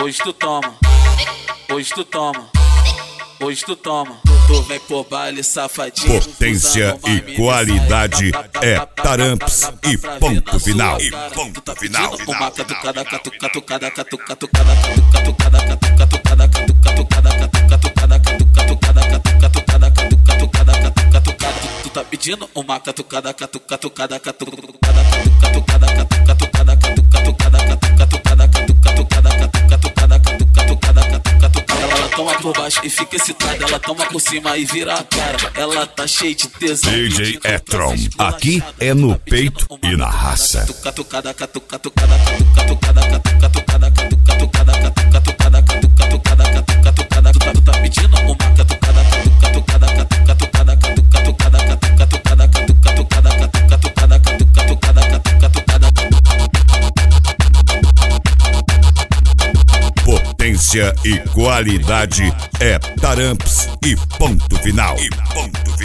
Hoje tu toma, hoje tu toma, hoje tu toma. Tu vem pro baile safadinho. Potência e qualidade é Taramps e ponto final. E ponto final. Uma catucada, catucada, catucada, catucada, catucada, catucada, catucada, catucada, catucada, catucada, catucada. Tu tá pedindo uma catucada, catucada, catucada, catucada, catucada, catucada, catucada, catucada, catucada, catucada. Ela toma por baixo e fica excitada, ela toma por cima e vira a cara. Ela tá cheia de tesão. DJ Etron, aqui é no peito e na raça. Catucada, catucada, catucada, catucada, catucada, catucada, catucada, catucada. Tu tá pedindo uma catucada, catucada, catucada, catucada, catucada, catucada, catucada. Potência e qualidade é Taramps e ponto final. E ponto